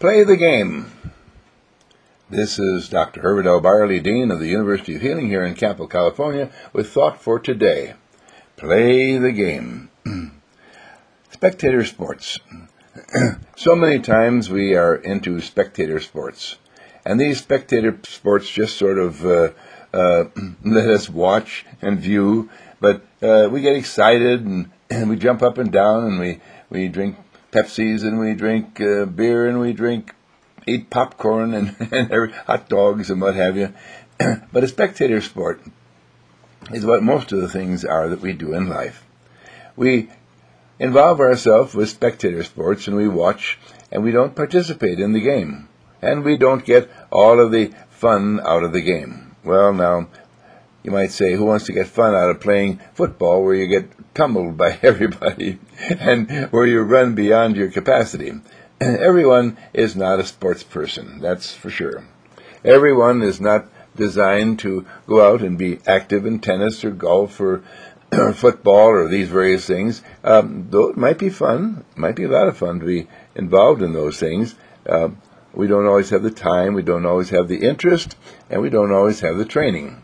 Play the game. This is Dr. Herbert L. Byerly, Dean of the University of Healing here in Campo, California, with Thought for Today. Play the game. Spectator sports. So many times we are into spectator sports, and these spectator sports just sort of let us watch and view, but we get excited and we jump up and down and we drink Pepsis and we drink beer and we eat popcorn and hot dogs and what have you. But a spectator sport is what most of the things are that we do in life. We involve ourselves with spectator sports and we watch and we don't participate in the game. And we don't get all of the fun out of the game. Well, now, you might say, who wants to get fun out of playing football where you get tumbled by everybody and where you run beyond your capacity? Everyone is not a sports person, that's for sure. Everyone is not designed to go out and be active in tennis or golf or football or these various things. Though it might be fun, it might be a lot of fun to be involved in those things. We don't always have the time, we don't always have the interest, and we don't always have the training.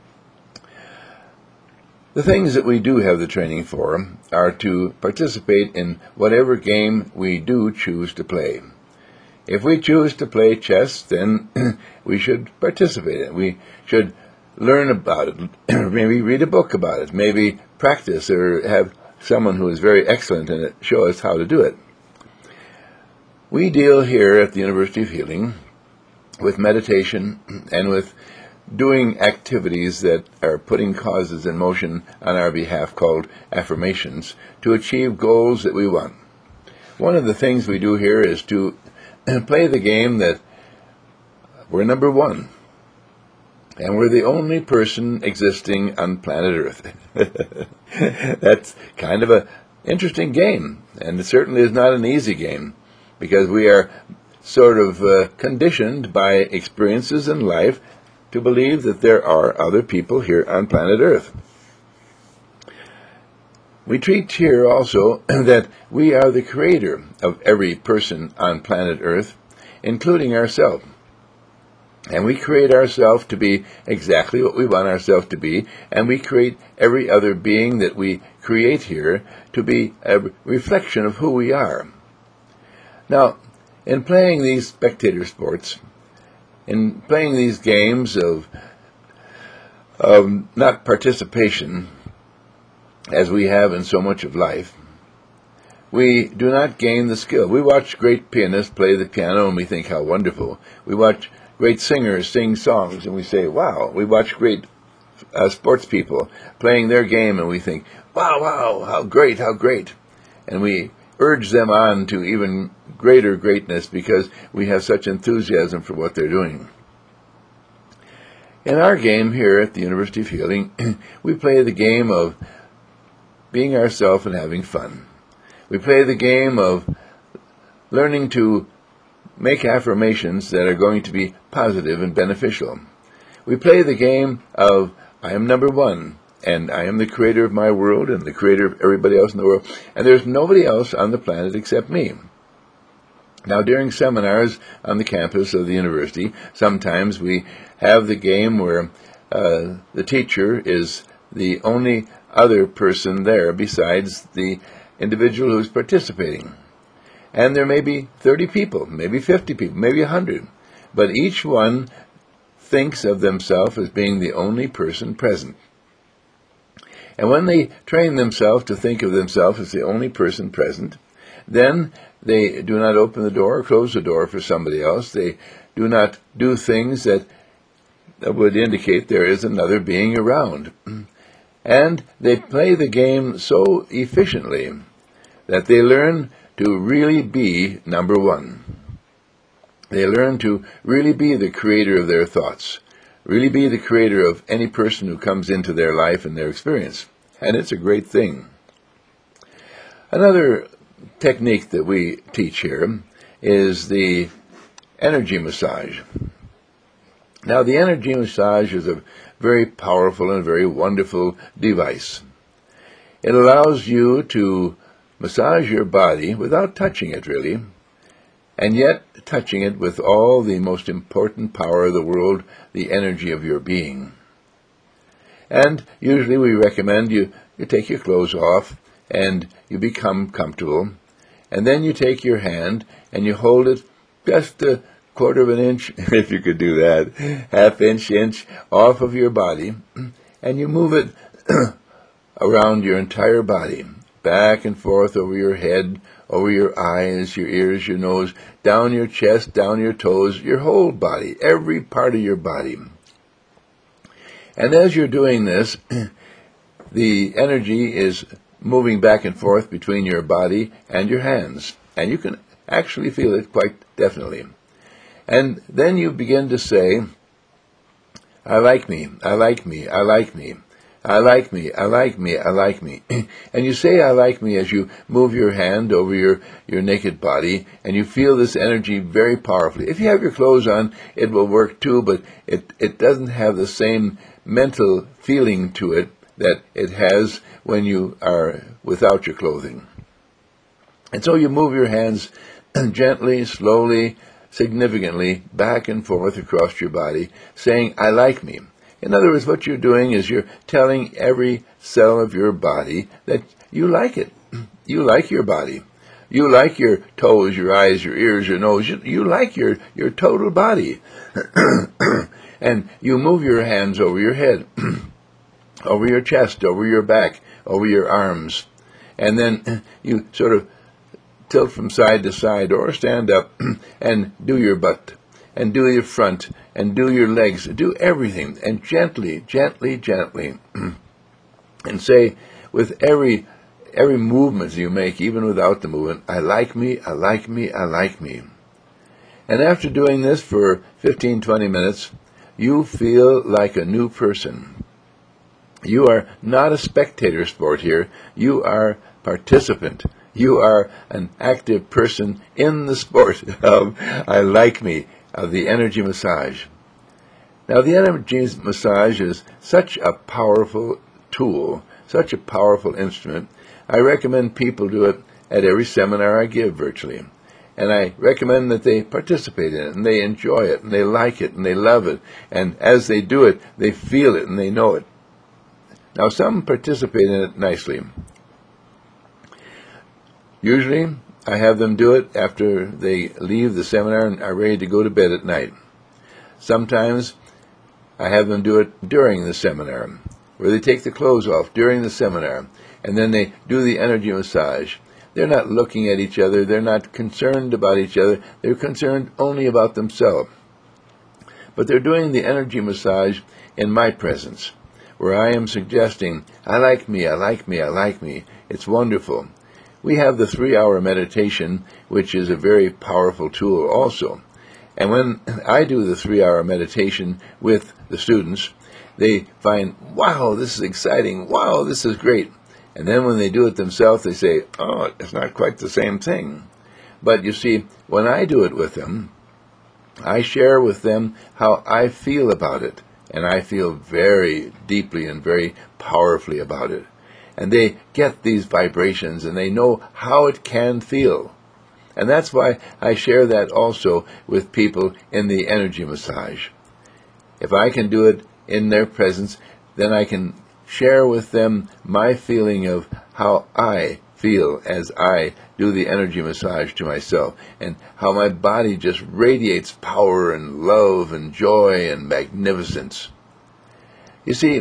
The things that we do have the training for are to participate in whatever game we do choose to play. If we choose to play chess, then we should participate in it. We should learn about it, maybe read a book about it, maybe practice or have someone who is very excellent in it show us how to do it. We deal here at the University of Healing with meditation and with doing activities that are putting causes in motion on our behalf called affirmations to achieve goals that we want. One of the things we do here is to play the game that we're number one. And we're the only person existing on planet Earth. That's kind of an interesting game, and it certainly is not an easy game, because we are sort of conditioned by experiences in life to believe that there are other people here on planet Earth. We treat here also that we are the creator of every person on planet Earth, including ourselves. And we create ourselves to be exactly what we want ourselves to be, and we create every other being that we create here to be a reflection of who we are. Now, in playing these spectator sports, in playing these games of not participation, as we have in so much of life, we do not gain the skill. We watch great pianists play the piano and we think how wonderful. We watch great singers sing songs and we say, wow. We watch great sports people playing their game and we think, wow, how great. And we urge them on to even greater greatness because we have such enthusiasm for what they're doing. In our game here at the University of Healing, we play the game of being ourselves and having fun. We play the game of learning to make affirmations that are going to be positive and beneficial. We play the game of I am number one, and I am the creator of my world and the creator of everybody else in the world, and there's nobody else on the planet except me. Now, during seminars on the campus of the university, sometimes we have the game where the teacher is the only other person there besides the individual who's participating. And there may be 30 people, maybe 50 people, maybe 100, but each one thinks of themselves as being the only person present. And when they train themselves to think of themselves as the only person present, then they do not open the door or close the door for somebody else. They do not do things that would indicate there is another being around. And they play the game so efficiently that they learn to really be number one. They learn to really be the creator of their thoughts, really be the creator of any person who comes into their life and their experience. And it's a great thing. Another technique that we teach here is the energy massage. Now, the energy massage is a very powerful and very wonderful device. It allows you to massage your body without touching it, really, and yet touching it with all the most important power of the world, the energy of your being. And usually we recommend you take your clothes off and you become comfortable, and then you take your hand and you hold it just a quarter of an inch, if you could do that, half inch off of your body, and you move it around your entire body, back and forth over your head, over your eyes, your ears, your nose, down your chest, down your toes, your whole body, every part of your body. And as you're doing this, the energy is moving back and forth between your body and your hands, and you can actually feel it quite definitely. And then you begin to say, I like me, I like me, I like me. I like me, I like me, I like me. And you say I like me as you move your hand over your naked body, and you feel this energy very powerfully. If you have your clothes on, it will work too, but it doesn't have the same mental feeling to it that it has when you are without your clothing. And so you move your hands gently, slowly, significantly, back and forth across your body, saying, I like me. In other words, what you're doing is you're telling every cell of your body that you like it. You like your body. You like your toes, your eyes, your ears, your nose. You like your total body. And you move your hands over your head, over your chest, over your back, over your arms. And then you sort of tilt from side to side or stand up and do your butt and do your front and do your legs, do everything, and gently, gently, gently, and say with every movement you make, even without the movement, I like me, I like me, I like me. And after doing this for 15, 20 minutes, you feel like a new person. You are not a spectator sport here. You are participant. You are an active person in the sport of I like me, of the energy massage. Now, the energy massage is such a powerful tool, such a powerful instrument. I recommend people do it at every seminar I give virtually. And I recommend that they participate in it, and they enjoy it, and they like it, and they love it. And as they do it, they feel it, and they know it. Now, some participate in it nicely. Usually, I have them do it after they leave the seminar and are ready to go to bed at night. Sometimes, I have them do it during the seminar, where they take the clothes off during the seminar, and then they do the energy massage. They're not looking at each other. They're not concerned about each other. They're concerned only about themselves. But they're doing the energy massage in my presence, where I am suggesting, I like me, I like me, I like me. It's wonderful. We have the 3-hour meditation, which is a very powerful tool also. And when I do the 3-hour meditation with the students, they find, wow, this is exciting. Wow, this is great. And then when they do it themselves, they say, oh, it's not quite the same thing. But you see, when I do it with them, I share with them how I feel about it. And I feel very deeply and very powerfully about it. And they get these vibrations, and they know how it can feel. And that's why I share that also with people in the energy massage. If I can do it in their presence, then I can share with them my feeling of how I feel as I do the energy massage to myself, and how my body just radiates power and love and joy and magnificence. You see,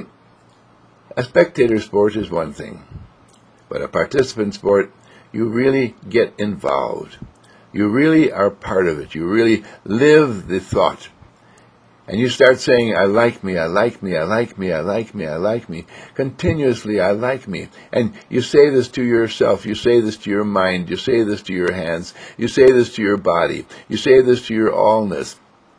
a spectator sport is one thing, but a participant sport, you really get involved. You really are part of it. You really live the thought. And you start saying, I like me, I like me, I like me, I like me, I like me. Continuously, I like me. And you say this to yourself. You say this to your mind. You say this to your hands. You say this to your body. You say this to your allness.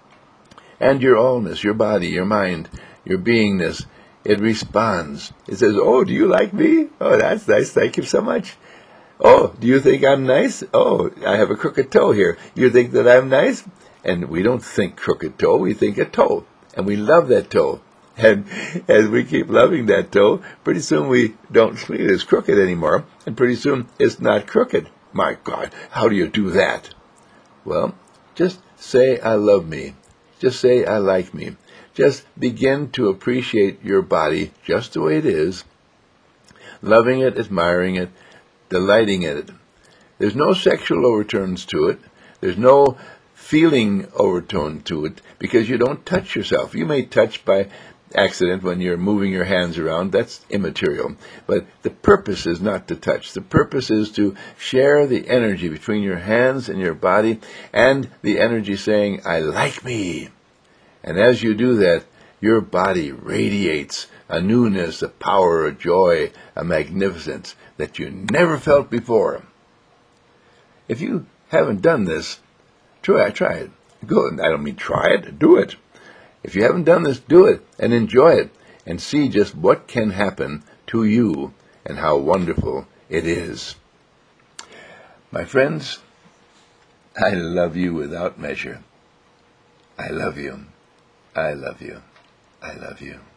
And your allness, your body, your mind, your beingness, it responds. It says, oh, do you like me? Oh, that's nice. Thank you so much. Oh, do you think I'm nice? Oh, I have a crooked toe here. You think that I'm nice? And we don't think crooked toe, we think a toe. And we love that toe. And as we keep loving that toe, pretty soon we don't see it as crooked anymore. And pretty soon it's not crooked. My God, how do you do that? Well, just say, I love me. Just say, I like me. Just begin to appreciate your body just the way it is, loving it, admiring it, delighting in it. There's no sexual overtones to it. There's no feeling overtone to it because you don't touch yourself. You may touch by accident when you're moving your hands around. That's immaterial. But the purpose is not to touch. The purpose is to share the energy between your hands and your body and the energy saying, I like me. And as you do that, your body radiates a newness, a power, a joy, a magnificence that you never felt before. If you haven't done this, try it. Go. I don't mean try it, do it. If you haven't done this, do it and enjoy it and see just what can happen to you and how wonderful it is. My friends, I love you without measure. I love you. I love you. I love you.